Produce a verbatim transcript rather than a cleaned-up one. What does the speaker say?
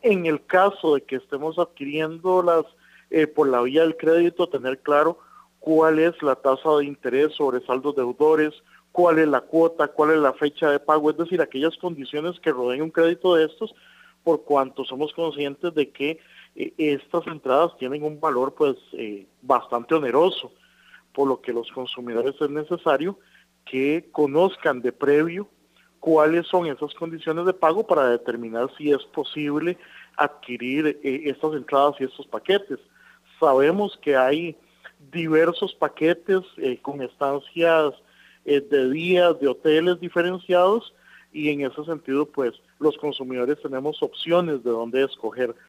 En el caso de que estemos adquiriéndolas eh, por la vía del crédito, tener claro cuál es la tasa de interés sobre saldos deudores, cuál es la cuota, cuál es la fecha de pago, es decir, aquellas condiciones que rodeen un crédito de estos, por cuanto somos conscientes de que eh, estas entradas tienen un valor pues eh, bastante oneroso, por lo que los consumidores es necesario que conozcan de previo cuáles son esas condiciones de pago para determinar si es posible adquirir eh, estas entradas y estos paquetes. Sabemos que hay diversos paquetes eh, con estancias eh, de días, de hoteles diferenciados, y en ese sentido pues los consumidores tenemos opciones de dónde escoger.